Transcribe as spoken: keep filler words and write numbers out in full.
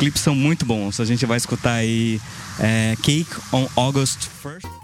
clipes são muito bons. A gente vai escutar aí é, Cake on August first.